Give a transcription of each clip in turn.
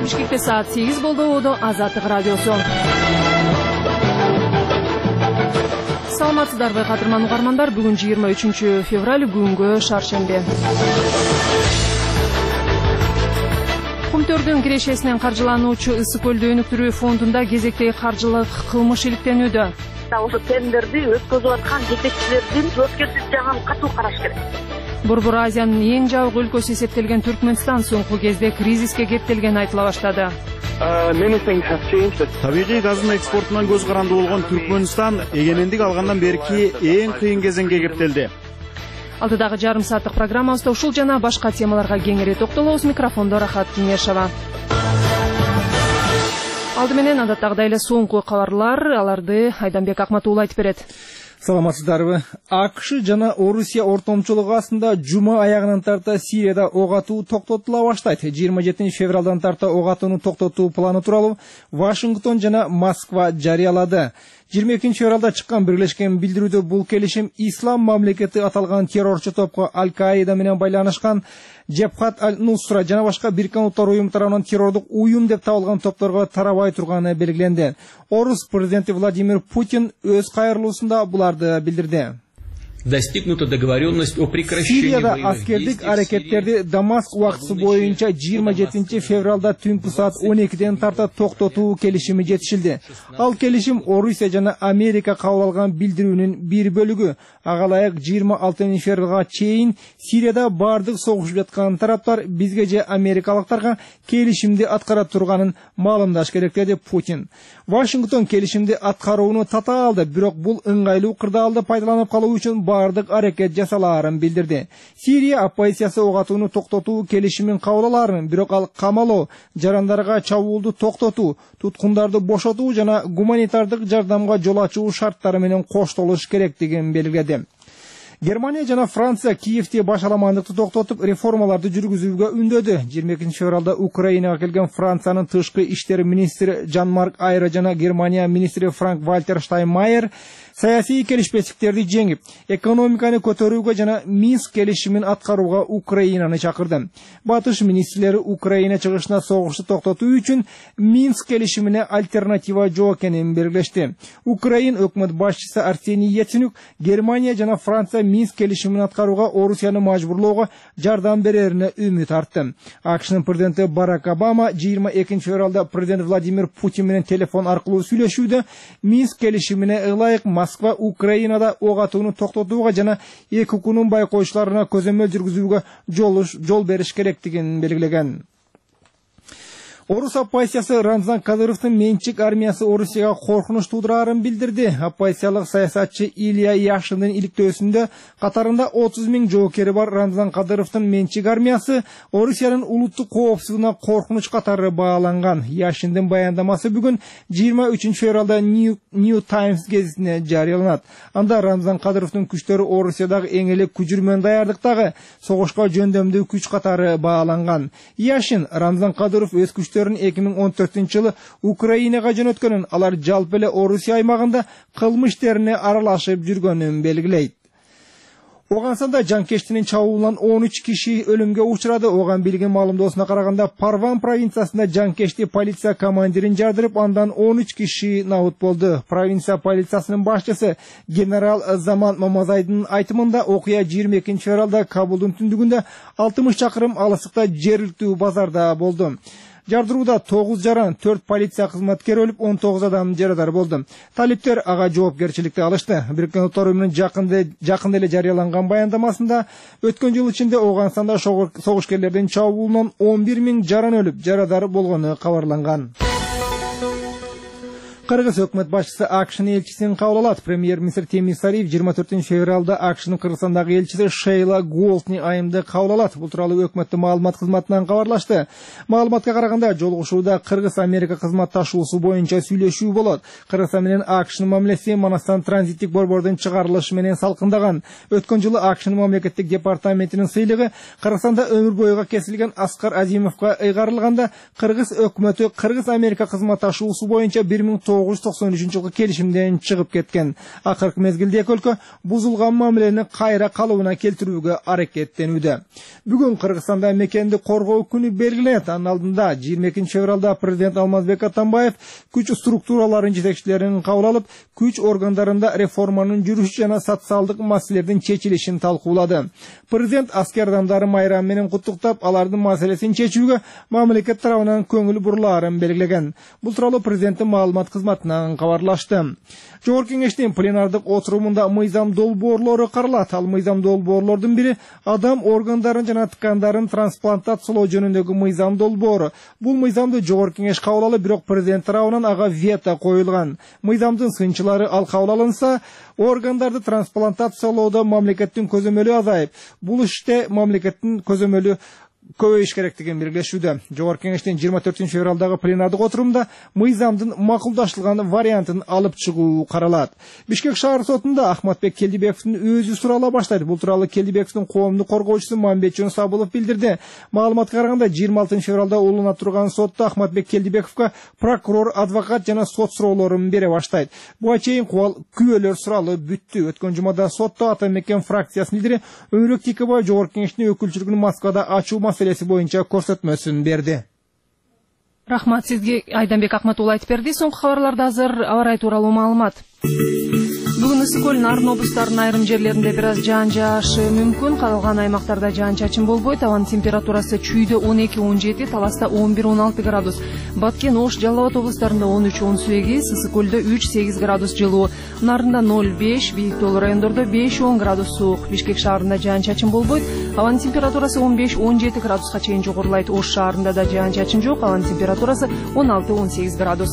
Бишкекте саат 8 болду. Оодо Азаттык радиосу. Саламатсыздарбы, кадырман угармандар. Бүгүн 23 февраль, күнгө шаршембе. Кумтөрдүн кирешесинен каржылануучу Ысык көлдү өнүктүрүү фондунда кезектеги каржылык кылмыш иликтенүүдө. Ошо тендерди өткөзүп аткан жетекчилердин жоопкерчилик жагын катуу караш керек. Борбор Азиянын эң жабык өлкөсү эсептелген Түркмөнстан соңку кезде кризиске кептелгени айтыла баштады. Табигый газдын экспортунан көз каранды болгон Түркмөнстан эгемендик алгандан берки эң кыйын кезеңге кептелди. Алдыдагы жарым сааттык программабызда ушул жана башка темаларга кеңири токтолобуз. Микрофондо Рахат Кеңешова. Алды менен адаттагыдай эле соңку кабарлар, аларды Айданбек Акматуулу айтып берет. Саламатсыздарбы. АКШ жана Орусия ортомчулугу астында жума аягынан тарта Сирияда ок атуу токтотула баштайт. 27 февралдан тарта ок атууну токтотуу планы тууралуу Вашингтон жана Москва жарыялады. 22 февралда чыккан бирлешкен билдирүүдө бул келишим Ислам мамлекети аталган террорчу топко Аль-Каида менен байланышкан Джабхат аль-Нусра жана башка Бириккен Улуттар уюму тарабынан террордук уюм деп табылган топторго тарабай турганы белгиленди. Орус президенти Владимир Путин өз кайрылуусунда буларды билдирди. Достигнута договоренность о прекращении Сирияда аскердик аракеттерди Дамаск убактысы боюнча 27 февралда түнкү саат 12ден тарта токтотуу келишими жетишилди. Ал келишим Орусия жана Америка кабыл алган билдирүүнүн бир бөлүгү. Ага ылайык 26 февралга чейин Сирияда бардык согушуп жаткан тараптар бизге же америкалыктарга келишимди аткара турганын маалымдаш керек деди Путин. Вашингтон келишимди аткарууну татаалды, бирок бул ыңгайлуу кырдаалды пайдаланып калуу үчүн бардык аракет жасалаарын билдирди. Сирия оппозициясы ок атууну токтотуу келишимин кабыл аларын, бирок ал камалоо, жарандарга чабуулду токтотуу, туткундарды бошотуу жана гуманитардык жардамга жол ачуу шарттары менен коштолуш керектигин белгиледи. Германия жана Франция Киевте башаламандыкты токтотуп, реформаларды жүргүзүүгө үндөдү. 22 февралда Украинага келген Франциянын тышкы иштер министри Жан-Марк Айра жана Германия министри Франк-Вальтер Штайнмайер саясий келишпестиктерди жеңип, экономиканы көтөрүүгө жана Минск келишимин аткарууга Украинаны чакырды. Батыш министрлери Украина чыгышына согушту токтотуу үчүн Минск келишимине альтернатива жок экенин белгилешти. Украин өкмөт башчысы Арсений Яценюк Германия жана Франция Минск келишимин аткарууга Орусияны мажбурлоого жардам берерине үмүт артты. АКШнын президенти Барак Обама 22 февралда президент Владимир Путин менен телефон аркылуу сүйлөшүүдө Минск келишимине ылайык Москва Украинада ок атууну токтотууга жана эки укугунун байкоочуларына көзөмөл жүргүзүүгө жол бериш керектигин белгилеген. Орус оппозициясы Рамзан Кадыровдун менчик армиясы Орусияга коркунуч туудурарын билдирди. Оппозициялык саясатчы Илья Яшиндин иликтөөсүндө катарында 30 000 жоокери бар Рамзан Кадыровдун менчик армиясы Орусиянын улуттук коопсуздугуна коркунуч катары бааланган. Яшиндин баяндамасы бүгүн 23 февралда New Times гезитине жарыяланат. Анда Рамзан Кадыровдун күчтөрү Орусиядагы эң эле күжүрмөн даярдыктагы согушка жөндөмдүү күч катары бааланган. Яшин Рамзан Кадыров өз 2014-жылы Украинага жөнөткөнүн, алар жалпы эле Орусия аймагында кылмыш иштерине аралашып жүргөнүн белгилейт. Оғансанда жанкештинин чабуулунан 13 киши өлүмгө учурады. Оган билген маалымдоосуна караганда Парван провинциясында жанкешти полиция командирин жардырып, андан 13 киши набыт болду. Провинция полициясынын башчысы генерал Заман Мамазайдын айтымында окуя 22 февралда Кабулдун түндүгүндө 60 чакырым алысыкта жергиликтүү базарда болду. Жардырууда 9 жаран, 4 полиция кызматкери өлүп, 19 адам жарадар болду. Талиптер ага жоопкерчиликти алышты. Бириккен Улуттар уюмунун жакында эле жарыяланган баяндамасында өткөн жыл ичинде Оғансанда согушкерлердин чабуулунан 11 000 жаран өлүп, жарадар болгону кабарланган. Кыргыз өкмөт башчысы АКШнын элчисин кабыл алат. Премьер-министр Темир Сариев 24 февралда АКШнын Кыргызстандагы элчиси Шейла Голдни айымды кабыл алат. Бул тууралуу өкмөттүн маалымат кызматынан кабарлашты. Маалыматка караганда, жолугушууда Кыргыз-Америка кызматташуусу боюнча сүйлөшүү болот. Кыргызстан менен АКШнын мамилеси Манастан транзиттик борбордун чыгарылышы менен салкындаган. Өткөн жылы АКШнын мамлекеттик департаментинин сыйлыгы Кыргызстанда өмүр бойуга кесилген Аскар Азимовго ыйгарылганда, Кыргыз өкмөтү Кыргыз-Америка кызматташуусу боюнча 1900 1993 жылғы келишимден чыгып кеткен. Акыркы мезгилде эки өлкө бузулган мамилени кайра калыбына келтирүүгө аракеттенүүдө. Бүгүн Кыргызстанда мекенди коргоо күнү белгиленет. Анын алдында 22 февралда президент Алмазбек Атамбаев күч структураларын жетекчилерин кабыл алып, күч органдарында реформанын жүрүшү жана социалдык маселелердин чечилишин талкуулады. Президент аскер адамдары майрам менен куттуктап, алардын маселесин чечүүгө мамлекет тарабынан көңүл бурлаарын белгилеген. Бул тууралуу президенттин маалымат кызматынан кабарлашты. Жогорку кеңештин пленардык отурумунда мыйзам долбоорлору каралат. Ал мыйзам долбоорлордун бири адам органдарын жана ткандарын трансплантациялоо жөнүндөгү мыйзам долбоору. Бул мыйзамды жогорку кеңеш кабыл алып, бирок президент тарабынан ага вето коюлган. Мыйзамдын сынчылары ал кабыл алынса, органдарды трансплантациялоодо мамлекеттин көзөмөлү азайып, бул иште мамлекеттин көзөмөлү көбөйүш керектигин белгилешүүдө. Жогорку кеңештин 24 февралдагы пленардык отурумда мыйзамдын макулдашылган вариантын алып чыгуу каралат. Бишкек шаар сотунда Ахматбек Келдибековдун өзү сурала баштайт. Бул тууралуу Келдибековдун коомдук коргоочусу Мамбетжон Сабылов билдирди. Маалыматка караганда 26 февралда улуна турган сотто Ахматбек Келдибековго прокурор, адвокат жана сот суроолорун бере баштайт. Буга чейин күбөлөр суралы бүттү. Өткөн жумада сотто Атамекен фракциясынын лидери Өмүрөк Текебай жогорку кеңештин өкүлчүлүгүн Москвада ачуу маселеси боюнча көрсөтмөсүн берди. Рахмат сизге, Айданбек Акматулла айтып берди. Соңку кабарларда азыр аба ырайы тууралуу маалымат. Бүгүн ысык көл нарын облустарынын айрым жерлеринде бир аз жаан жаашы мүмкүн. Калган аймактарда жаан чачын болбойт. Абанын температурасы Чүйдө 12-17, Таласта 11-16 градус. Баткен, Ош, Жалал Абад облустарында 13-18, ысык көлдө 3-8 градус жылуу. Нарында 0-5, Бийик Тоолу райондордо 5-10 градус суук. Бишкек шаарында жаан чачын болбойт. Абанын температурасы 15-17 градуска чейин жогорулайт. Ош шаарында да жаан чачын жок. Абанын температурасы 16-18 градус.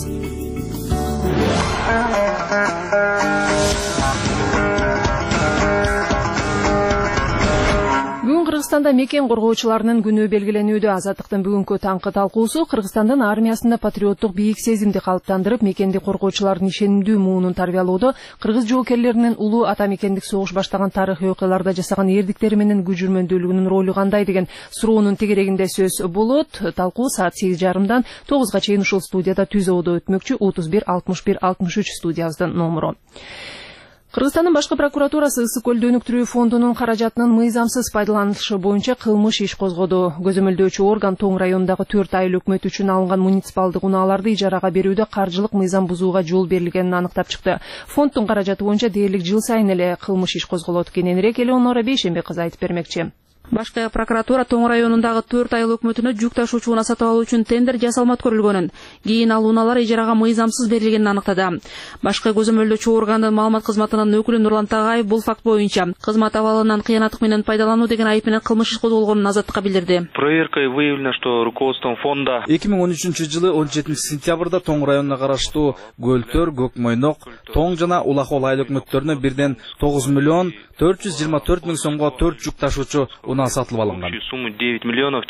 Бүгүн Кыргызстанда мекен коргоочуларынын күнү белгиленүүдө. Азаттыктын бүгүнкү таңкы талкуусу Кыргызстандын армиясында патриоттук бийик сезимди калыптандырып, мекенди коргоочулардын ишенимдүү муунун тарбиялоодо кыргыз жоокерлеринин улуу ата мекендик согуш баштаган тарыхый окуяларда жасаган эрдиктери менен күжүрмөндүүлүгүнүн ролу кандай деген суроонун тегерегинде сөз болот. Талкуу саат 8:30 9га чейин ушул студияда түз оодо өтмөкчү. 31 61 63 студиябыздын номуру. Кыргызстандын башкы прокуратурасы ысык көлдү өнүктүрүү фондунун каражатынын мыйзамсыз пайдаланышы боюнча кылмыш иш козгоду. Көзөмөлдөөчү орган Тоң районундагы 4 айыл өкмөт үчүн алынган муниципалдык унааларды ижарага берүүдө каржылык мыйзам бузууга жол берилгенин аныктап чыкты. Фонддун каражаты боюнча дээрлик жыл сайын эле кылмыш иш козголот. Кененирээк Элеонора Бейшембек кызы айтып бермекчи. Башкы прокуратура Тоң районундагы 4 айыл өкмөтүнө жүк ташуучу унаа сатып алуу үчүн тендер жасалмат көрүлгөнүн, кийин ал унаалар ижарага мыйзамсыз берилгенин аныктады. Башкы көзөмөлдөөчү органдын маалымат кызматынын өкүлү Нурлан Тагаев бул факт боюнча кызмат абалынан кыянаттык менен пайдалануу деген айып менен кылмыш иш козголгонун Азаттыкка билдирди. Проверкой выявлено, что руководством фонда 2013 жылы 17 сентябрда Тоң районуна караштуу Көлтөр, Көкмойнок, Тоң жана Улахол айыл өкмөттөрүнө бирден 9 миллион 424 миң сомго 4 жүк ташуучу унаа сатылып алынган. Сумму 9 миллионов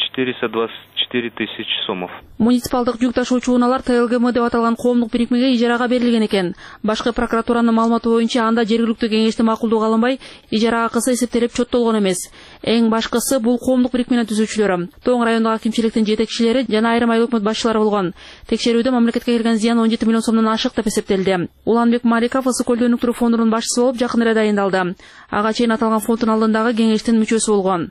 424 тысячи сомов. Муниципалдык жүк ташуучу унаалар ТЛГМ деп аталган коомдук бирикмеге ижарага берилген экен. Башкы прокуратуранын маалыматы боюнча анда жергиликтүү кеңештин макулдугу алынбай, ижара акысы эсептелип чоттолгон эмес. Эң башкысы бул коомдук бирикменин түзүүчүлөрү, Тоң райондагы акимчиликтин жетекчилери жана айрым айыл өкмөт башчылары болгон. Текшерүүдө мамлекетке келген зыян 17 миллион сомдон ашык деп эсептелди. Уланбек Маликов ысык көлдү өнүктүрүү фондунун башчысы болуп жакын эле дайындалды. Ага чейин аталган фонддун алдындагы кеңештин мүчөсү болгон.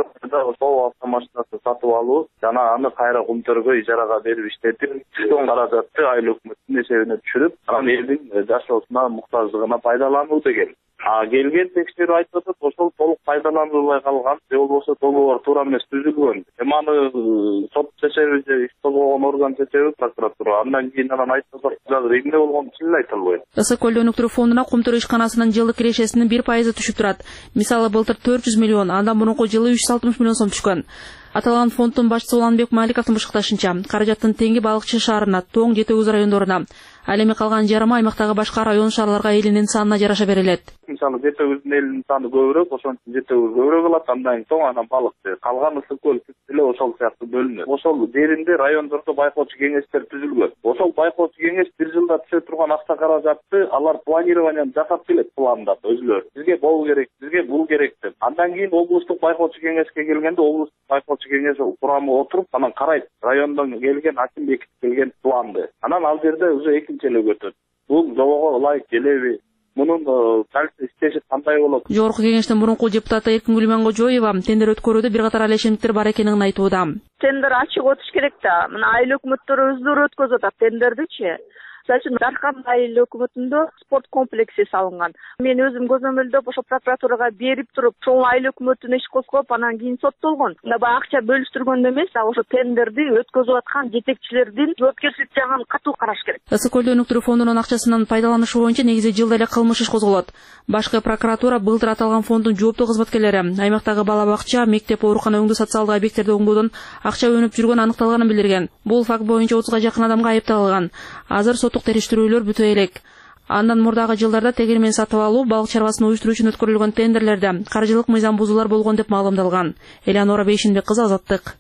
Тоо автомашинасы сатып алуу жана аны кайра Кумтөргө ижарага берип иштетип, түшкөн каражатты айыл өкмөттүн эсебине түшүрүп, анан элдин жашоосуна муктаждыгына пайдалануу деген. Келген текшерүү айтып атат, ошол толук пайдаланылбай калган, же болбосо долбоор туура эмес түзүлгөн. Аны сот чечеби же иш козгогон орган чечеби прокуратура. Андан кийин айтып атат, азыр эмне болгонун чын айта албайм. Ысык көлдү өнүктүрүү фондуна Кумтөр ишканасынын жылдык кирешесинин 1% түшүп турат. Мисалы былтыр 400 миллион, андан мурунку жылы 360 миллион сом түшкөн. Аталган фонддун башчысы Уланбек Маликовдун бышыкташынча, каражаттын теңи Балыкчы шаарына, Тоң, Жети Өгүз райондоруна, ал эми калган жарымы аймактагы башка район шаарларга элинин санына жараша берилет. Мисалы Жети Өгүздүн элинин саны көбүрөөк, ошон үчүн Жети Өгүз көбүрөөк алат, андан Тоң, анан Балыкчы. Калган ысык көл эле ошол сыяктуу бөлүнөт. Ошол жеринде райондордо байкоочу кеңештер түзүлгөн. Ошол байкоочу кеңеш бир жылда түшө турган акча каражатты алар планированияны жасап келет, пландап өзүлөрү. Бизге бул керек, бизге бул керек деп. Андан кийин облустук байкоочу кеңешке келгенде облустук байкоочу кеңеш курамы отуруп анан карайт, райондон келген аким бекитип келген планды. Анан ал жерде уже экинчи эле өтөт. Бул жобого ылайык келеби? Мунун дальше иштеши кандай болот? Жогорку кеңештин мурунку депутаты Эркин Гүлмангожоева тендер өткөрүүдө бир катар алешемдиктер бар экенин айтууда. Тендер ачык өтүш керек да. Мына айыл өкмөттөр өздөрү өткөзүп атат тендердичи. Сәчін Дархан айыл өкмөтүндө спорт комплекси салынган. Мен өзүм көзөмөлдөп ошо прокуратурага берип туруп, ошол айыл өкмөтүнө иш козгоп, анан кийин соттолгон. Мына акча бөлүштүргөндө эмес, ошо тендерди өткөзүп аткан жетекчилердин жоопкерчилик жагын катуу караш керек. Ысык көлдө өнүктүрүү фондунун акчасынан пайдаланышы боюнча негизи жылда эле кылмыш иш козголот. Башкы прокуратура былтыр аталган фонддун жооптуу кызматкерлери аймактагы бала бакча, мектеп, оорукана өңдүү социалдык объекттерди оңдоодон акча өнүп жүргөнү аныкталганын билдирген. Бул факт боюнча 30га жакын адамга айыпталган. Азыр соттук териштирүүлөр бүтө элек. Андан мурдагы жылдарда тегермен сатып алуу, балык чарбасын уюштуруу үчүн өткөрүлгөн тендерлерде каржылык мыйзам бузуулар болгон деп маалымдалган. Элеонора Бейшинбек кызы, Азаттык.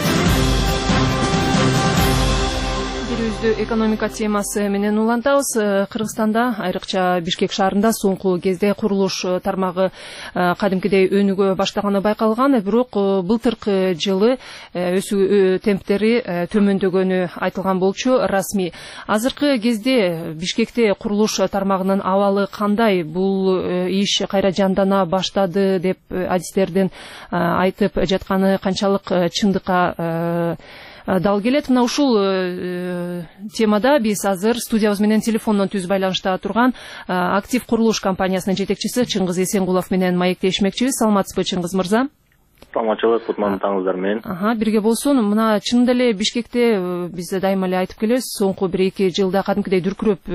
Экономика темасы менен улантабыз. Кыргызстанда, айрыкча Бишкек шаарында соңку кезде курулуш тармагы кадимкидей өнүгө баштаганы байкалган, бирок былтыркы жылы өсүү темптери төмөндөгөнү айтылган болчу расмий. Азыркы кезде Бишкекте курулуш тармагынын абалы кандай? Бул иш кайра жандана баштады деп адистердин айтып жатканы канчалык чындыкка дал келет? Мына ушул темада биз азыр студиябыз менен телефондон түз байланышта турган Актив курулуш компаниясынын жетекчиси Чыңгыз Эсенгулов менен маектешмекчибиз. Саламатсызбы, Чыңгыз мырза? Саламатчылык, кутман таңыңыздар менен. Бирге болсун. Мына чынында эле Бишкекте биз дайыма эле айтып келебиз, соңку 1-2 жылда кадимкидей дүркүрөп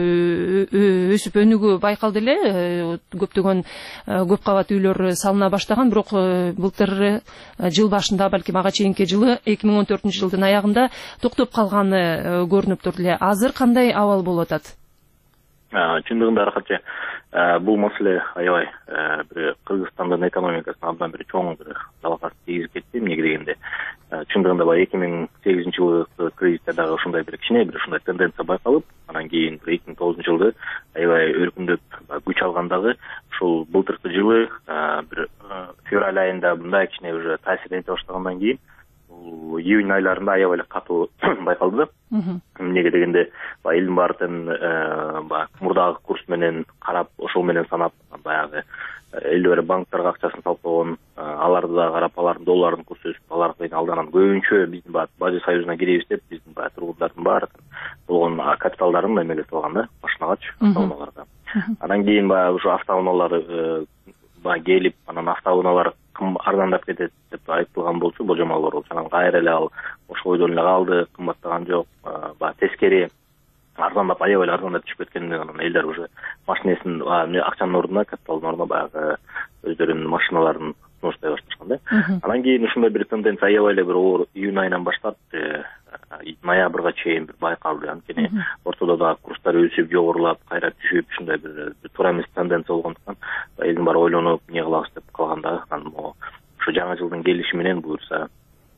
өсүп өнүгүү байкалды эле. Көптөгөн көп кабат үйлөр салына баштаган, бирок былтыр жыл башында, балким ага чейинки жылы 2014-жылдын аягында токтоп калганы көрүнүп турду эле. Азыр кандай абал болуп атат? Чындыгында аркача бул маселе аябай бир Кыргызстандын экономикасына абдан бир чоң бир талакат тийгизип кетти. Эмне дегенде чындыгында 2008-жылы кризисте дагы ушундай бир кичине бир ушундай тенденция байкалып, анан кийин 2009-жылы аябай өркүндөп күч алгандагы ушул былтыркы жылы бир февраль айында мындай кичине уже таасир эте баштагандан кийин июнь айларында аябай эле катуу байкалды. Эмнеге дегенде элдин баардын мурдагы курс менен карап, ошол менен санап, баягы элдер бери банктерге акчасын салып койгон, аларды да карап, алардын доллардын курсу өсүп, алар алдан көбүнчө биздин бажы союзуна киребиз деп, биздин тургундардын баардын болгон капиталдарын эмелетип алган да, машинагач, автоунааларга. Анан кийин ушу автоунаалар келип, анан автоунаалар арзандап кетет деп айтылган болчу, божомолдор болчу. Анан кайра эле ал ошол ойдон эле калды, кымбаттаган жок. Тескери арзандап, аябай эле арзандап түшүп кеткенден анан элдер уже машинесин акчанын ордуна, капиталдын ордуна баягы өздөрүнүн машиналарын сунуштай башташкан да. Анан кийин ушундай бир тенденция аябай эле бир оор июнь айынан баштап ноябрга чейин бир байкалды. Анткени ортодо да курстар өсүп, жогорулап, кайра түшүп, ушундай бир туура эмес тенденция болгондуктан элдин баары ойлонуп, эмне кылабыз деп калганда, анан ушу жаңы жылдын келиши менен буюрса,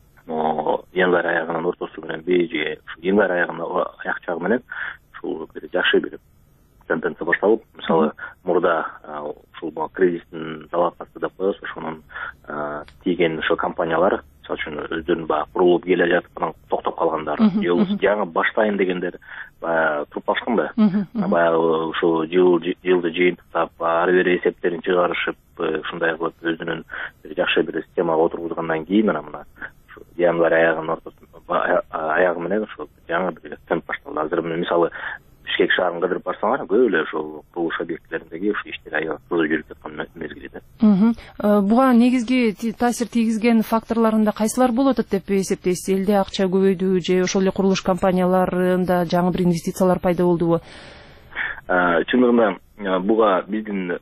январь аягынын ортосу менен же январь аягынын аяк жагы менен ушул бир жакшы бир тенденция башталып, мисалы мурда ушул кризистин талакасы деп коебуз, ошонун тийген ошо компаниялар, мисалы үчүн өздөрүнүн курулуп келе жатып, анан токтоп калгандар, же болбосо жаңы баштайын дегендер туруп калышкан да. Баягы ушул жылды жыйынтыктап, ары бери эсептерин чыгарышып, ушундай кылып өзүнүн жакшы бир системага отургузгандан кийин мына январь аягынын аягы менен ошо жаңы бир темп башталды. Азыр мисалы Бишкек шаарын кыдырып барсаңар, көп эле ошол курулуш объектилериндеги ошо иштер аябай кызуу жүрүп жаткан мезгили да. Буга негизги таасир тийгизген факторлорунда кайсылар болуп атат деп эсептейсиз? Элде акча көбөйдү же ошол эле курулуш компанияларында жаңы бир инвестициялар пайда болдубу? Чындыгында буга биздин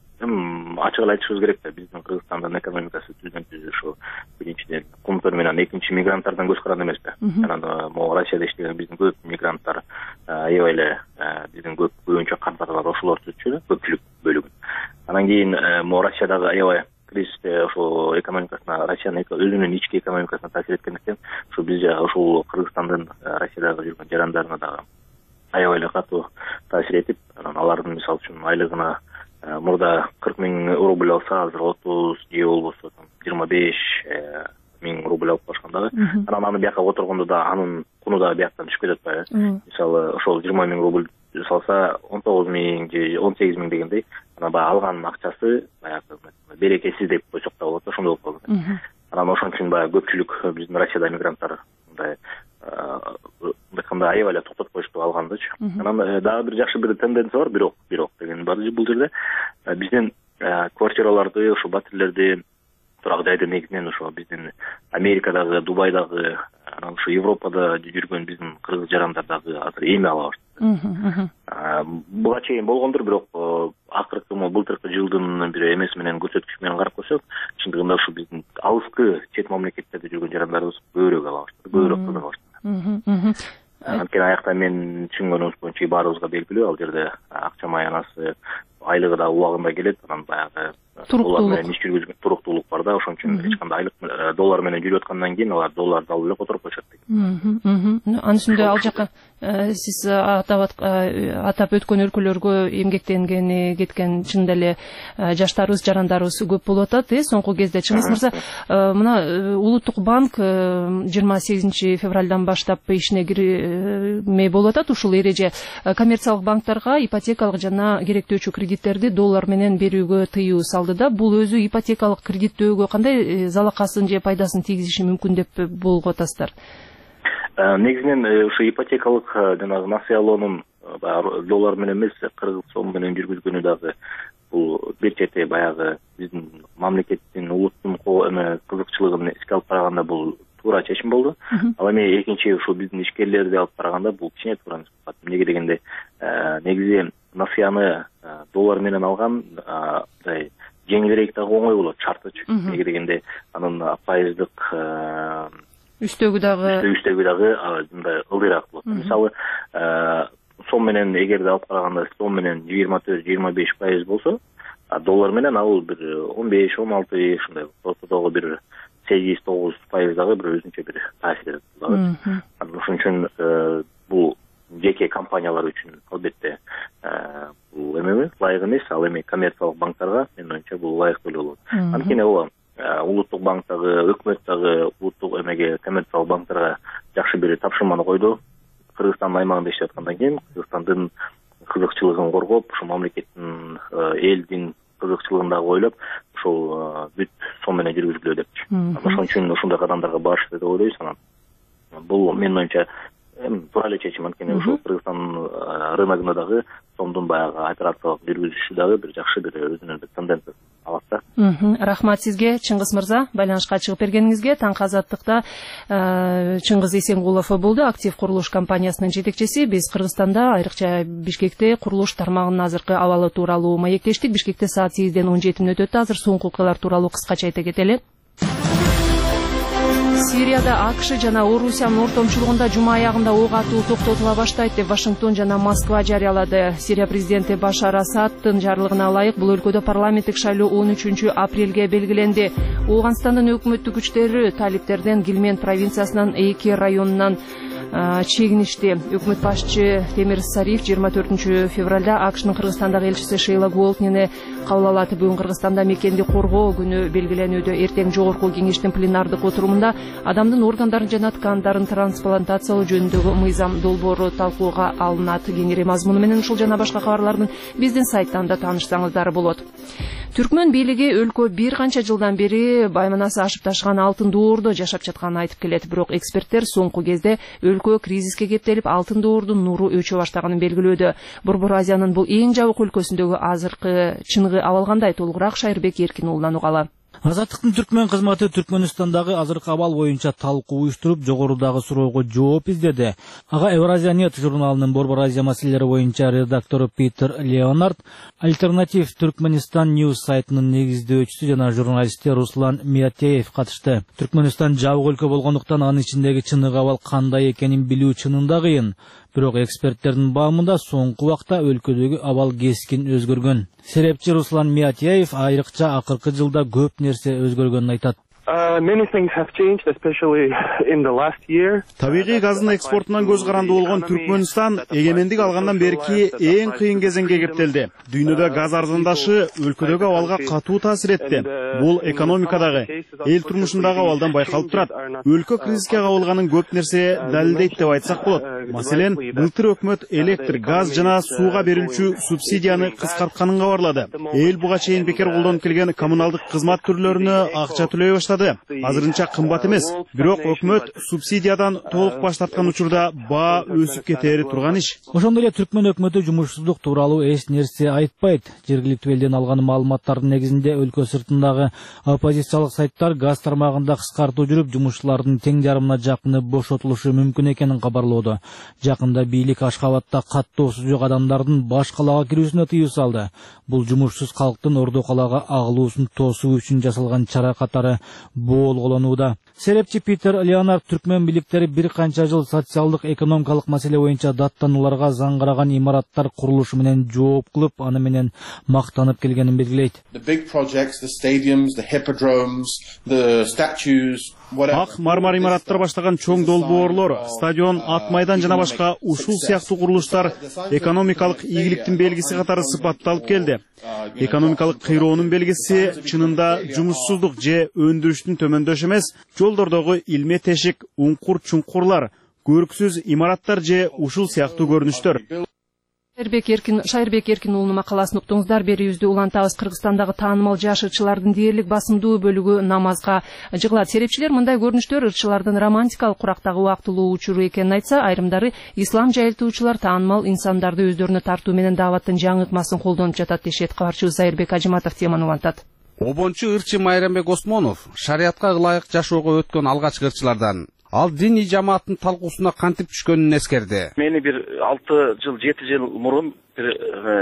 ачык эле айтышыбыз керек да, биздин Кыргызстандын экономикасы түздөн-түз ошо биринчиден кумтөр менен, экинчи мигранттардан көз каранды эмеспи. Анан могу Россияда иштеген биздин көп мигранттар аябай эле биздин көбүнчө кардарлар ошолор түзчү, көпчүлүк бөлүгүн. Анан кийин могу Россиядагы аябай кризисте ошол экономикасына, Россиянын өзүнүн ички экономикасына таасир эткендиктен, ошо биз ошол Кыргызстандын Россиядагы жүргөн жарандарына дагы аябай эле катуу таасир этип, анан алардын мисалы үчүн айлыгына мурда 40 000 рубль алса, азыр 30 же болбосо 25 1000 рубль алып башкандагы. Анан аны бияка отургондо да анын куну да бияктан түшүп кетет атпайбы. Мисалы ошол 20 000 рубль салса 19 000 же 18 000 дегендей, анан баягы алган акчасы баягы берекесиз деп койсок да болот, ошондой болуп калды. Анан ошон үчүн баягы көпчүлүк биздин Россияда мигранттар мындай аябай эле токтотуп коюшту алгандычы. Анан дагы бир жакшы бир тенденция бар, бирок деген бар бул жерде. Биздин квартираларды, ошо батирлерди, турак жайды негизинен ошо биздин Америкадагы, Дубайдагы, анан ошо Европада жүргөн биздин кыргыз жарандар дагы азыр эми ала баштады. Буга чейин болгондур, бирок акыркы былтыркы жылдын бир эмеси менен көрсөткүчү менен карап койсок, чындыгында ушу биздин алыскы чет мамлекеттерде жүргөн жарандарыбыз көбүрөөк ала баштады, көбүрөөк кызыга баштады. Анткени аякта мен түшүнгөнүм боюнча баарыбызга белгилүү, ал жерде акча маянасы, айлыгы да убагында келет, анан баягы доллар менен иш жүргүзгөн туруктуулук бар да, ошон үчүн эч кандай айлык доллар менен жүрүп аткандан кийин алар долларды алып эле которуп коюшат деген. Анын үстүндө ал жака сиз атап өткөн өлкөлөргө эмгектенгени кеткен чындап эле жаштарыбыз, жарандарыбыз көп болуп атат. Соңку кезде Чыңгыз мырза, мына Улуттук банк 28 февралдан баштап ишине кирмей болуп атат. Ушул эреже коммерциялык банктарга ипотекалык жана керектөөчү кредиттерди доллар менен берүүгө тыюу салды да. Бул өзү ипотекалык кредиттөөгө кандай залакасын же пайдасын тийгизиши мүмкүн деп болгоп атасыздар? Негизинен ушу ипотекалык жанагы насыялоонун доллар менен эмес, кыргыз сом менен жүргүзгөнү дагы бул бир чети баягы биздин мамлекеттин, улуттун кызыкчылыгын эске алып караганда бул туура чечим болду. Ал эми экинчи ушу биздин ишкерлерди алып караганда бул кичине туура эмес. Эмнеге дегенде, негизи насыяны доллар менен алган жеңилирээк дагы оңой болот, шартычы. Эмнеге дегенде анын пайыздык үстөгү дагы мындай ылдыйраак болот. Мисалы, сом менен эгерде алып караганда сом менен 24-25% болсо, доллар менен ал бир 15-16 ушундай ортодогу бир 8-9% дагы бир өзүнчө бир таасир этет. Ошон үчүн бул жеке компаниялар үчүн албетте бул эме ылайык эмес, ал эми коммерциялык банктарга менин оюмча бул ылайык деле болот. Анткени улуттук банктагы, өкмөт дагы улуттук эмеге коммерциялык банктарга жакшы бир тапшырманы койду. Кыргызстандын аймагында иштеп аткандан кийин Кыргызстандын кызыкчылыгын коргоп, ушул мамлекеттин, элдин кызыкчылыгын дагы ойлоп, ушул бүт сом менен жүргүзгүлө депчи. Ошон үчүн ушундай кадамдарга барышты деп ойлойбуз. Анан бул менин оюмча туура эле чечим, анткени ушул Кыргызстандын рыногунда дагы сомдун баягы операциялык жүргүзүшү дагы бир жакшы бир өзүнүн бир тенденциясы алат да. Рахмат сизге, Чыңгыз мырза, байланышка чыгып бергениңизге. Таңкы азаттыкта Чыңгыз Эсенгулов болду, Актив курулуш компаниясынын жетекчиси. Биз Кыргызстанда, айрыкча Бишкекте курулуш тармагынын азыркы абалы тууралуу маектештик. Бишкекте саат 8-ден 17 мүнөт өтүп, азыр соңку окуялар тууралуу кыскача айта кетели. Сирияда АКШ жана Орусиянын ортомчулугунда жума аягында ок атуу токтотула баштайт деп Вашингтон жана Москва жарыялады. Сирия президенти Башар Асадтын жарлыгына ылайык бул өлкөдө парламенттик шайлоо 13 апрелге белгиленди. Ооганстандын өкмөттүк күчтөрү талиптерден Гилмен провинциясынын 2 районунан чегиништи. Өкмөт башчы Темир Сариф 24 февралда АКШнын Кыргызстандагы элчиси Шейла Голтнени кабыл алат. Бүгүн Кыргызстанда мекенди коргоо күнү белгиленүүдө. Эртең жогорку кеңештин пленардык отурумунда адамдын органдарын жана ткандарын трансплантациялоо жөнүндөгү мыйзам долбоору талкууга алынат. Кеңири мазмуну менен ушул жана башка кабарлардын биздин сайттан да таанышсаңыздар болот. Түркмөн бийлиги өлкө бир канча жылдан бери байманасы ашып ташкан алтын доордо жашап жатканын айтып келет. Бирок эксперттер соңку кезде өлкө кризиске кептелип, алтын доордун нуру өчө баштаганын белгилөөдө. Борбор Азиянын бул эң жабык өлкөсүндөгү азыркы чыныгы абал кандай? Толугураак Шайырбек Эркин уулунан угалы. Азаттыктын Түркмөн кызматы Түркмөнстандагы азыркы абал боюнча талкуу уюштуруп, жогорудагы суроого жооп издеди. Ага Евразия Нет журналынын Борбор Азия маселелери боюнча редактору Питер Леонард, Альтернатив Түркмөнстан Ньюс сайтынын негиздөөчүсү жана журналисти Руслан Миятеев катышты. Түркмөнстан жабык өлкө болгондуктан анын ичиндеги чыныгы абал кандай экенин билүү чынында кыйын. Бирок эксперттердин баамында соңку убакта өлкөдөгү абал кескин өзгөргөн. Серепчи Руслан Миятеев айрыкча акыркы жылда көп нерсе өзгөргөнүн айтат. Табигый газдын экспортунан көз каранды болгон Түркмөнстан эгемендик алгандан берки эң кыйын кезеңге кептелди. Дүйнөдө газ арзандашы өлкөдөгү абалга катуу таасир этти. Бул экономикадагы, эл турмушундагы абалдан байкалып турат. Өлкө кризиске кабылганын көп нерсе далилдейт деп айтсак болот. Маселен, былтыр өкмөт электр, газ жана сууга берилчү субсидияны кыскартканын кабарлады. Эл буга чейин бекер колдонуп келген коммуналдык кызмат түрлөрүнө акча төлөй баштады. Азырынча кымбат эмес, бирок өкмөт субсидиядан толук баш тарткан учурда баа өсүп кетери турган иш. Ошондой эле Түркмөн өкмөтү жумушсуздук тууралуу эч нерсе айтпайт. Жергиликтүү элден алган маалыматтардын негизинде өлкө сыртындагы оппозициялык сайттар газ тармагында кыскартуу жүрүп, жумушчулардын тең жарымына жакыны бошотулушу мүмкүн экенин кабарлоодо. Жакында бийлик Ашхабадта каттоосу жок адамдардын баш калаага кирүүсүнө тыюу салды. Бул жумушсуз калктын Ордо калаага агылуусун тосуу үчүн жасалган чара катары болголонууда. Серепчи Питер Леонард Түркмөн бийликтери бир канча жыл социалдык экономикалык маселе боюнча даттанууларга заңгараган имараттар курулушу менен жооп кылып, аны менен мактанып келгенин белгилейт. Ак мармар имараттар баштаган чоң долбоорлор, стадион, ат майдан жана башка ушул сыяктуу курулуштар экономикалык ийгиликтин белгиси катары сыпатталып келди. Экономикалык кыйроонун белгиси чынында жумушсуздук же өндүрүштүн төмөндөшү эмес, жолдордогу илме тешик, уңкур-чуңкурлар, көрксүз имараттар же ушул сыяктуу көрүнүштөр. Шайырбек Эркин уулунун макаласын уктуңуздар. Берүүбүздү улантабыз. Кыргызстандагы таанымал жаш ырчылардын дээрлик басымдуу бөлүгү намазга жыгылат. Серепчилер мындай көрүнүштөр ырчылардын романтикалык курактагы убактылуу учуру экенин айтса, айрымдары ислам жайылтуучулар таанымал инсандарды өздөрүнө тартуу менен дааваттын жаңы ыкмасын колдонуп жатат дешет. Кабарчыбыз Айырбек Ажиматов теманы улантат. Обончу ырчы Майрамбек Осмонов шариатка ылайык жашоого өткөн алгачкы ырчылардан. Ал диний жамааттын талкуусуна кантип түшкөнүн эскерди. Мени бир 6 жыл 7 жыл мурун бир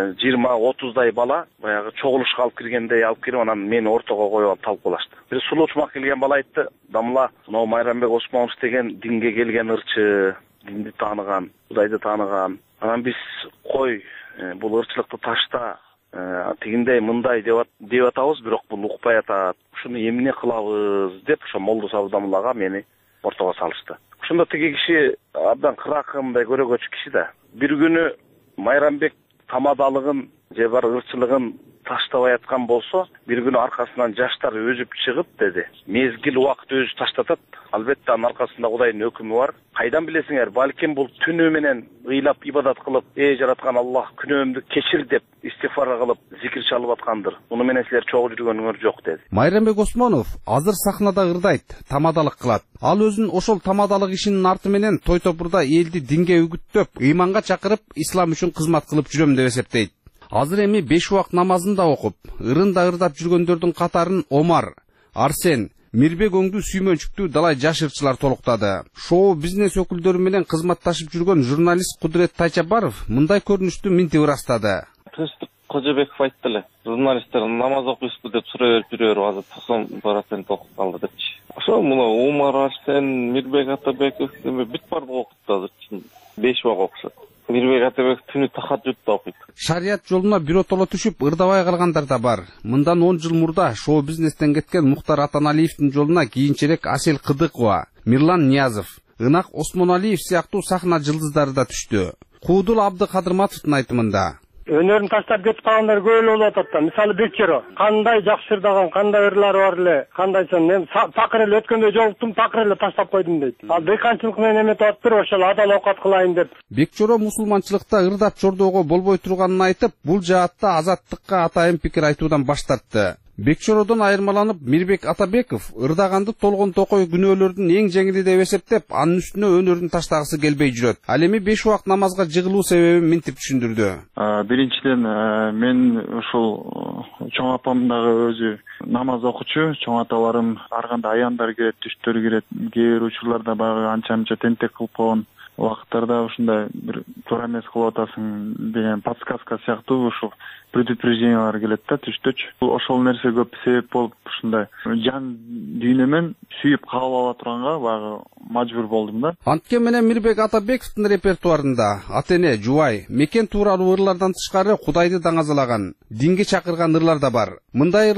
20-30 бала баягы чогулушка алып киргенде алып кирип, анан мени ортого коюп алып талкуулашты. Бир сулуучмак келген бала айтты: "Дамла, мына Майрамбек Осмонов деген динге келген ырчы, динди тааныган, Кудайды тааныган. Анан биз кой бул ырчылыкты ташта, тигиндей мындай деп атабыз, бирок бул укпай атат. Ушуну эмне кылабыз?" деп ошо молду Сабдамлага мени ортого салышты. Ошондо тиги киши абдан кыракымдай көрөгөчү киши да. Бир күнү Майрамбек тамадалыгын же бар ырчылыгын таштабай аткан болсо, бир күнү аркасынан жаштар өзүп чыгып деди: "Мезгил убакыт өзү таштатат. Албетте анын аркасында Кудайдын өкүмү бар. Кайдан билесиңер, балким бул түнү менен ыйлап ибадат кылып, жараткан Аллах күнөөмдү кечир деп истигфар кылып, зикир чалып аткандыр. Муну менен силер чогуу жүргөнүңөр жок" деди. Майрамбек Осмонов азыр сахнада ырдайт, тамадалык кылат. Ал өзүн ошол тамадалык ишинин арты менен той топурда элди динге үгүттөп, ыйманга чакырып, ислам үчүн кызмат кылып жүрөм деп эсептейт. Азыр эми 5 убак намазын да окуп, ырында ырдап жүргөндөрдүн катарын Омар, Арсен, Мирбек өңдүү сүймөнчүктүү далай жаш ырчылар толуктады. Шоу бизнес өкүлдөрү менен кызматташып жүргөн журналист Кудурет Тайчабаров мындай көрүнүштү минтип ырастады. Тынчтык Кожобеков айтты эле, журналисттер намаз окуйсузбу деп сурай берип жүрөбүр, азыр 90% окуп калды депчи. Ошо мына Омар, Арсен, Мирбек Атабеков бүт бардыгы окупту азыр. 5 убак окушат. Мирбек Атабеков түнү тахаджудта окуйт. Шарият жолуна биротоло түшүп ырдабай калгандар да бар. Мындан 10 жыл мурда шоу бизнестен кеткен Мухтар Атаналиевдин жолуна кийинчерээк Асел Кыдыкова, Мирлан Ниязов, Ынак Осмоналиев сыяктуу сахна жылдыздары да түштү. Куудул Абдыкадырматовдун айтымында: "Өнөрүн таштап кетип калгандар көп эле болуп атат да. Мисалы Бекчеро кандай жакшы ырдаган, кандай ырлары бар эле, кандайсын. Мен такыр эле өткөндө жолуктум, такыр эле таштап койдум дейт. Ал дыйканчылык менен эметип атыптыр, ошол адал оокат кылайын деп." Бекчоро мусулманчылыкта ырдап чордоого болбой турганын айтып, бул жаатта азаттыкка атайын пикир айтуудан баш тартты. Бекчородон айырмаланып Мирбек Атабеков ырдаганды толгон токой күнөөлөрдүн эң жеңили деп эсептеп, анын үстүнө өнөрүн таштагысы келбей жүрөт. Ал эми 5 убак намазга жыгылуу себебин минтип түшүндүрдү. Биринчиден мен ушул чоң апам дагы өзү намаз окучу, чоң аталарым ар кандай аяндар кирет, түштөр кирет, кээ бир учурларда баягы анча тентек кылып койгон убакыттарда ушундай бир туура эмес кылып атасың деген подсказка сыяктуу ушул предупреждениялар келет да түштөчү. Ошол нерсе көп себеп болуп ушундай жан дүйнөмөн сүйүп кабыл ала турганга баягы мажбур болдум да. Анткен менен Мирбек Атабековдун репертуарында ата-эне, жубай, мекен тууралуу ырлардан тышкары Кудайды даңазалаган, динге чакырган ырлар да бар. Мындай ырларды шариат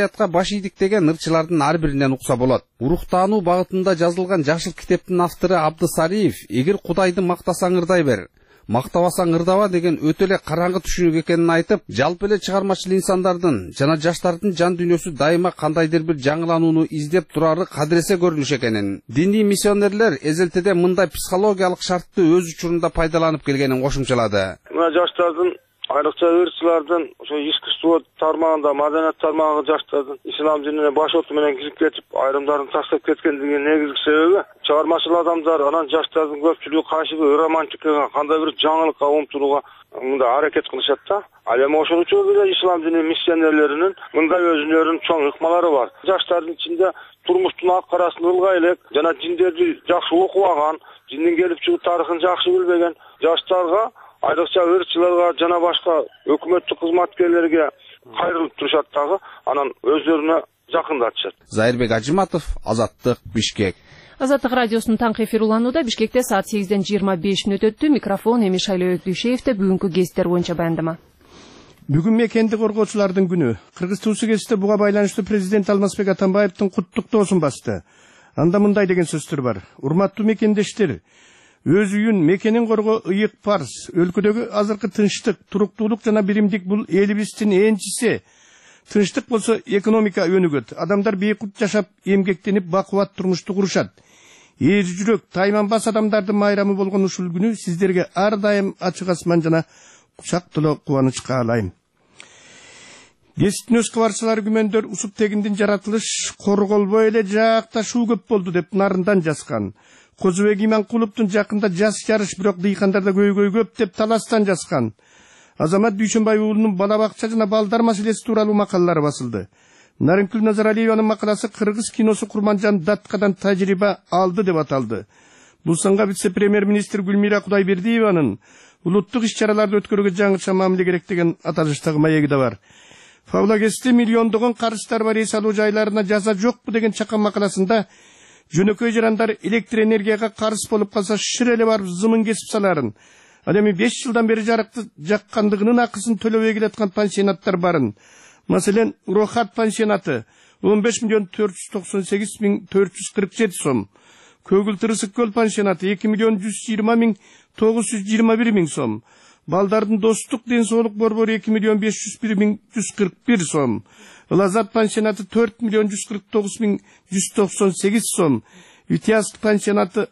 шариатка баш ийдиктеген ырчылардын ар биринен укса болот. Уруктануу багытында жазылган жашыл китептин автору Абдысариев эгер Кудайды мактасаң ырдай бер, мактабасаң ырдава деген өтө эле караңгы түшүнүк экенин айтып, жалпы эле чыгармачыл инсандардын жана жаштардын жан дүйнөсү дайыма кандайдыр бир жаңыланууну издеп турары кадыресе көрүнүш экенин, диний миссионерлер эзелтеде мындай психологиялык шартты өз учурунда пайдаланып келгенин кошумчалады. Мына жаштардын айрыкча ырчылардын ошо искусство тармагында, маданият тармагында жаштардын ислам динине баш оту менен кирип кетип, айрымдарын таштап кеткендигинин негизги себеби чыгармачыл адамдар анан жаштардын көпчүлүгү кайсыбир романтикага, кандай бир жаңылыкка умтулууга мындай аракет кылышат да. Ал эми ошон үчүн эле ислам дини миссионерлеринин мындай өзүнүн чоң ыкмалары бар. Жаштардын ичинде турмуштун ак карасын ылгай элек жана диндерди жакшы окубаган, диндин келип чыгуу тарыхын жакшы билбеген жаштарга, айрыкча ырчыларга жана башка өкмөттүк кызматкерлерге кайрылып турушат дагы, анан өздөрүнө жакындатышат. Зайырбек Ажыматов, Азаттык, Бишкек. Азаттык радиосунун таңкы эфир уланууда. Бишкекте саат 8-ден 25 мүнөт өттү. Микрофон эми Шайлоо Өктүшевде. Бүгүнкү кесиптер боюнча баяндама. Бүгүн мекенди коргоочулардын күнү. Кыргыз Туусу кесипте буга байланыштуу президент Алмазбек Атамбаевдин куттуктоосун басты. Анда мындай деген сөздөр бар. Урматтуу мекендештер, өз үйүн мекенин коргоо ыйык парз. Өлкөдөгү азыркы тынчтык, туруктуулук жана биримдик бул элибиздин энчиси. Тынчтык болсо экономика өнүгөт. Адамдар бейкут жашап, эмгектенип, бакубат турмушту курушат. Эр жүрөк, тайманбас адамдардын майрамы болгон ушул күнү сиздерге ар дайым ачык асман жана кучак толо кубаныч каалайм. Кесиптин өз кабарчылары күмөндөр усуп тегиндин жаратылыш корголбой эле жакташуу көп болду деп нарындан жазган. Козубек Иманкуловдун жакында жас жарыш, бирок дыйкандарда көйгөй көп деп таластан жазган. Азамат Дүйшөнбай уулунун бала бакча жана балдар маселеси тууралуу макалалары басылды. Нарынкүл Назаралиеванын макаласы Кыргыз киносу Курманжан Даткадан тажрыйба алды деп аталды. Бул санга вице-премьер-министр Гүлмира Кудайбердиеванын улуттук иш-чараларды өткөрүүгө жаңыча мамиле керек деген аталыштагы маеги да бар. Фавлагесте миллиондогон карыздар бар, эс алуу жайларына жаза жокпу деген чакан макаласында жөнөкөй жарандар электр энергияга карыз болуп калса шыр эле барып зымын кесип саларын. Ал эми 5 жылдан бери жарыкты жаккандыгынын акысын төлөбөй келаткан пансионаттар барын. Маселен, Рохат пансионаты 15.498.447 сом. Көгүл Тырысык көл пансионаты 2.120.921 сом. Балдардын достук ден соолук борбору 2.501.141 сом. Лазат пансионаты 4.149.198 сом. Витязк пансионаты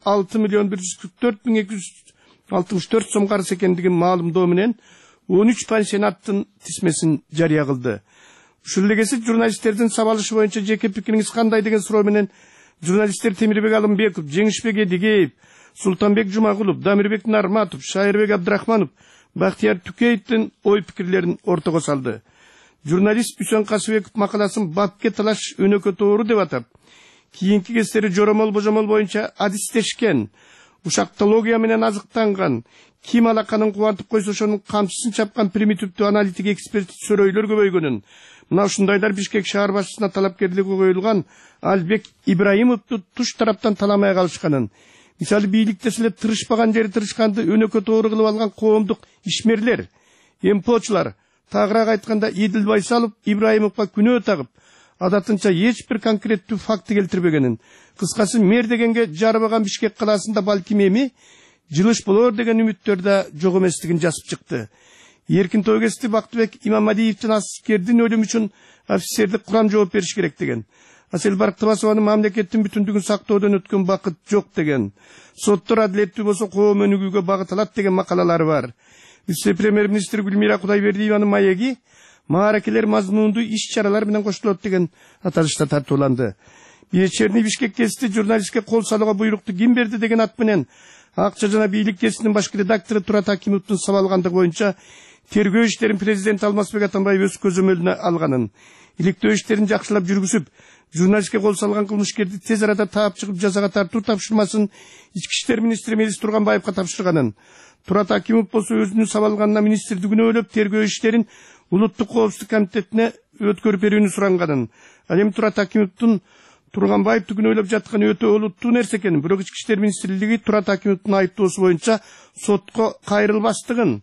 6.144.264 сом карыз экендигин маалымдоо менен 13 пансионаттын тизмесин жарыя кылды. Ушул эле кесип журналисттердин сабалышы боюнча жеке пикириңиз кандай деген суроо менен журналисттер Темирбек Алымбеков, Жеңишбек Эдигеев, Султанбек Жумагулов, Дамирбек Нарматов, Шайырбек Абдрахманов, Бактияр Түкеевдин ой пикирлерин ортого салды. Журналист Үсөн Касыбеков макаласын бапке талаш өнөкө тоору деп атап, кийинки кездери жоромол божомол боюнча адистешкен, ушактология менен азыктанган, ким алаканын кубантып койсо ошонун камчысын чапкан примитивдүү аналитик эксперт сөрөйлөр көбөйгөнүн, мына ушундайлар Бишкек шаар башчысына талапкерлиги коюлган Албек Ибраимовду туш тараптан таламай калышканын, мисалы бийликте эле тырышпаган жери тырышканды өнөкө тоору кылып алган коомдук ишмерлер, эмпочулар, тагыраак айтканда Идил Байсалов Ибраимовго күнөө тагып, адатынча эч бир конкреттүү факты келтирбегенин, кыскасы мэр дегенге жарыбаган Бишкек калаасында балким эми жылыш болор деген үмүттөр да жок эместигин жазып чыкты. Эркин Тойгести Бактыбек Имамадиевдин аскердин өлүмү үчүн офицердик курам жооп бериш керек деген. Асел Барктыбасованын мамлекеттин бүтүндүгүн сактоодон өткөн бакыт жок деген. Соттор адилеттүү болсо коом өнүгүүгө багытталат деген макалалары бар. Вице-премьер-министр Гүлмира Кудайбердиеванын маеги мааракелер мазмундуу иш-чаралар менен коштулат деген аталышта тартууланды. Вечерний Бишкек кесипти журналистке кол салууга буйрукту ким берди деген ат менен акча жана бийлик кесиптин башкы редактору Турат Акимовдун сабалгандыгы боюнча тергөө иштерин президент Алмазбек Атамбаев өз көзөмөлүнө алганын, иликтөө иштерин жакшылап жүргүзүп, журналистке кол салган кылмышкерди тез арада таап чыгып жазага тартуу тапшырмасын ички иштер министри Мелис Турганбаевга тапшырганын, Турат Акимов болсо өзүнүн сабалганына министрди күнөөлөп тергөө иштерин улуттук коопсуздук комитетине өткөрүп берүүнү суранганын, ал эми Турат Акимовдун Турганбаевди күнөөлөп жаткан өтө олуттуу нерсе экенин, бирок ички иштер министрлиги Турат Акимовдун айыптоосу боюнча сотко кайрылбастыгын,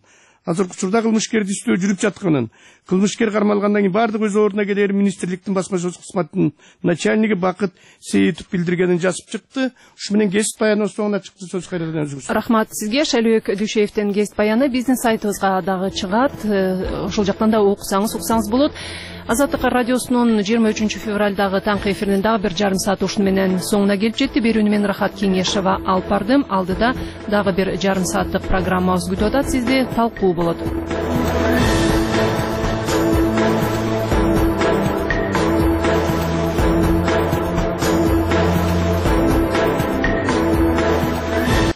азыркы учурда кылмышкерди издөө жүрүп жатканын, кылмышкер кармалгандан кийин баардык өз ордуна келери министрликтин басмашылык кызматынын начальниги Бакыт Сейитов билдиргенин жазып чыкты. Ушу менен кесип баяны соңуна чыкты. Сөз кайрадан өзүңүз. Рахмат сизге. Шайлөөк Дүйшеевден кесип баяны биздин сайтыбызга дагы чыгат. Ошол жактан да уксаңыз болот. Азаттык радиосунун 23 февралдагы таңкы эфиринин дагы 1,5 саат ушуну менен соңуна келип жетти. Берүүнү мен Рахат Кеңешова алып бардым. Алдыда дагы 1,5 сааттык программабыз күтүп атат. Сизди талкуу болот.